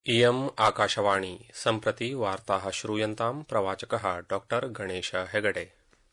इयम् आकाशवाणी सम्प्रति वार्ताः श्रूयन्ताम् प्रवाचकः डॉक्टर गणेश हेगडे।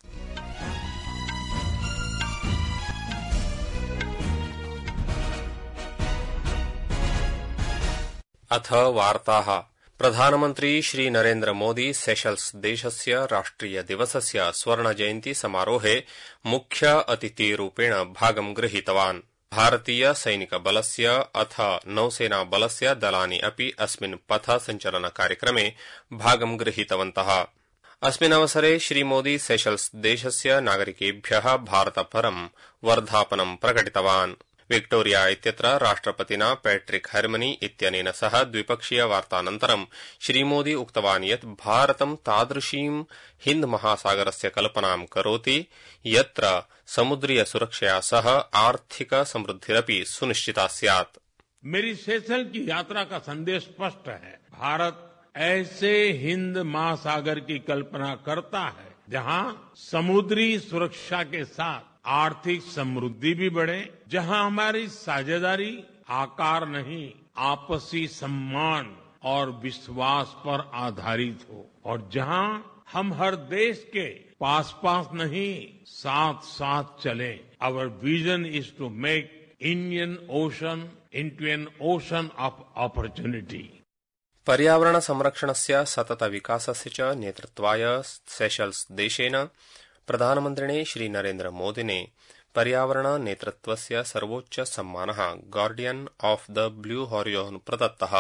अथ वार्ताः। प्रधानमन्त्री श्री नरेन्द्र मोदी सेशल्स देशस्य राष्ट्रिय दिवसस्य स्वर्णजयन्ती समारोहे मुख्य अतिथिरूपेण भागं गृहीतवान्। भारतीय सैनिक बलस्य अथ नौसेना बलस्य दलानि अपि अस्मिन् पथ सञ्चलन कार्यक्रमे भागं गृहीतवन्तः। अस्मिन् अवसरे श्रीमोदी सेशल्स देशस्य नागरिकेभ्यः भारतपरं वर्धापनं प्रकटितवान्। विक्टोरिया इत्यत्र राष्ट्रपतिना पैट्रिक हैर्मनी इत्यनेन सह द्विपक्षीय वार्तानन्तरं श्रीमोदी उक्तवान् यत् भारतं तादृशीं हिन्द महासागरस्य कल्पनां करोति यत्र समुद्रीय सुरक्षया सह आर्थिक समृद्धिरपि सुनिश्चिता स्यात्। मेरी सेशल की यात्रा का संदेश स्पष्ट है। भारत ऐसे हिंद महासागर की कल्पना करता है जहां समुद्री सुरक्षा के साथ आर्थिक समृद्धि भी बढ़े, जहां हमारी साझेदारी आकार नहीं आपसी सम्मान और विश्वास पर आधारित हो, और जहां हम हर देश के पास पास नहीं साथ साथ चले। Our vision is to make Indian Ocean into an ocean of opportunity. पर्यावरण संरक्षणस्य सतत विकासस्य च नेतृत्वाय सेशल्स देशेन प्रधानमन्त्रिणे श्री नरेन्द्र मोदिने पर्यावरण नेतृत्वस्य सर्वोच्च सम्मानः Guardian of the Blue Horizon प्रदत्तः।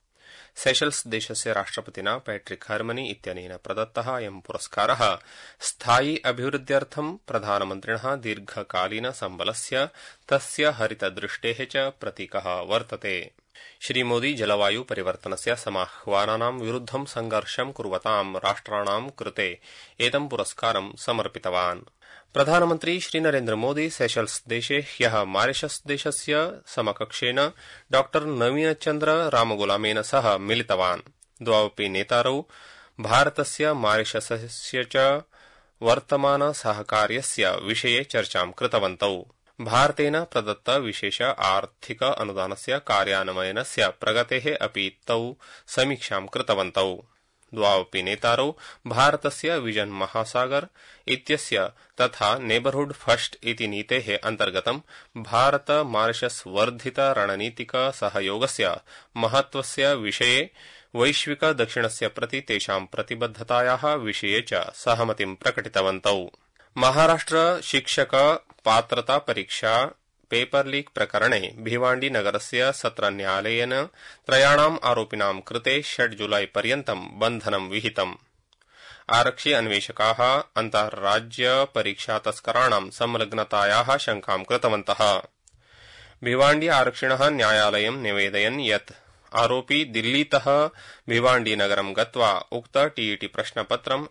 सेशल्स देशस्य राष्ट्रपतिना पैट्रिक हैर्मनी इत्यनेन प्रदत्तः अयं पुरस्कारः स्थायि अभिवृद्ध्यर्थं प्रधानमन्त्रिणः दीर्घकालीन सम्बलस्य तस्य हरितदृष्टेः च प्रतीकः वर्तते। श्रीमोदी जलवायु परिवर्तनस्य समाह्वानानां विरुद्धं संघर्षं कुर्वतां राष्ट्राणां कृते एतं पुरस्कारं समर्पितवान्। प्रधानमन्त्री श्री नरेन्द्र मोदी सेशल्स देशे ह्यः मॉरिशस देशस्य समकक्षेन डॉ नवीनचन्द्र रामगुलामेन सह मिलितवान्। द्वौ नेतारौ भारतस्य मॉरिशसस्य च वर्तमान सहकार्यस्य विषये चर्चां कृतवन्तौ। भारतेन प्रदत्त विशेष आर्थिक अनुदानस्य कार्यान्वयनस्य प्रगतेः अपि तौ समीक्षां कृतवन्तौ। द्वौ नेतारौ भारतस्य विजन महासागर इत्यस्य तथा नेबरहुड फर्स्ट इति नीतेः अन्तर्गतं भारत मॉरिशस वर्धित रणनीतिक सहयोगस्य महत्वस्य विषये वैश्विक दक्षिणस्य प्रति तेषां प्रतिबद्धतायाः विषये च सहमतिं प्रकटितवन्तौ। महाराष्ट्र शिक्षक पात्रता परीक्षा पेपर लीक प्रकरणे भिवाण्डी नगरस्य सत्र न्यायालयेन त्रयाणाम् आरोपिणां कृते 6 जुलाई पर्यन्तं बन्धनं विहितम्। आरक्षि अन्वेषकाः अन्ताराज्य परीक्षा तस्कराणां संलग्नतायाः शङ्कां कृतवन्तः। भिवाण्डी आरक्षिणः न्यायालयं निवेदयन् यत् आरोपी दिल्लीतः भिवाण्डी नगरं गत्वा उक्त टीईटी प्रश्नपत्रं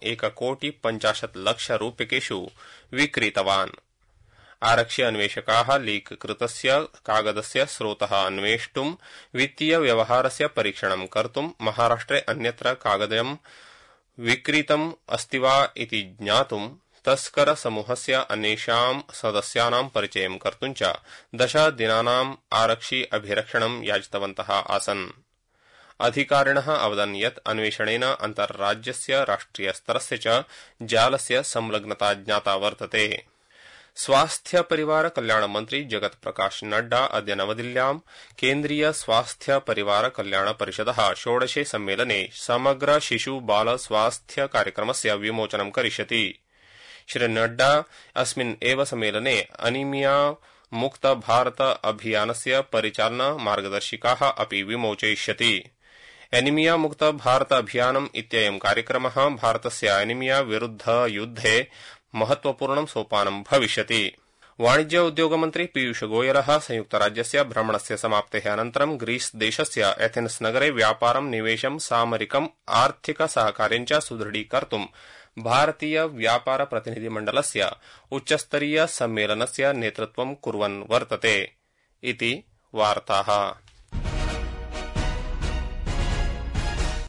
1,50,00,000 विक्रीतवान्। आरक्षि अन्वेषकाः लीक कृतस्य कागदस्य स्रोतः अन्वेष्टुं वित्तीय व्यवहारस्य परीक्षणं कर्तुं महाराष्ट्रे अन्यत्र कागदं विक्रीतम् अस्ति वा इति ज्ञातुं तस्कर समूहस्य अन्येषां सदस्यानां परिचयं कर्तुं च 10 दिनानाम् आरक्षि अभिरक्षणं याचितवन्तः आसन्। अधिकारिणः अवदन् यत् अन्वेषणेन अन्तर्राज्यस्य राष्ट्रियस्तरस्य च जालस्य संलग्नता ज्ञाता वर्तते। स्वास्थ्य परिवार कल्याण मन्त्री जगत प्रकाश नड्डा अद्य नवदिल्ल्यां केन्द्रीय स्वास्थ्य परिवार कल्याण परिषदः 16 सम्मेलने समग्र शिशु बाल स्वास्थ्य कार्यक्रमस्य विमोचनं करिष्यति। श्री नड्डा अस्मिन् एव सम्मेलने अनीमिया मुक्त भारत अभियानस्य परिचालन मार्गदर्शिकाः अपि विमोचयिष्यति। एनीमिया मुक्त भारत अभियानम् इत्ययं कार्यक्रमः भारतस्य एनीमिया विरुद्ध युद्धे महत्वपूर्णं सोपानं भविष्यति। वाणिज्य उद्योग मन्त्री पीयूष गोयलः संयुक्तराज्यस्य भ्रमणस्य समाप्तेः अनन्तरं ग्रीस देशस्य एथेन्स नगरे व्यापारं निवेशं सामरिकम् आर्थिक सहकार्यं च सुदृढीकर्तुं भारतीय व्यापार प्रतिनिधिमण्डलस्य उच्चस्तरीय सम्मेलनस्य नेतृत्वं कुर्वन् वर्तते इति वार्ताः।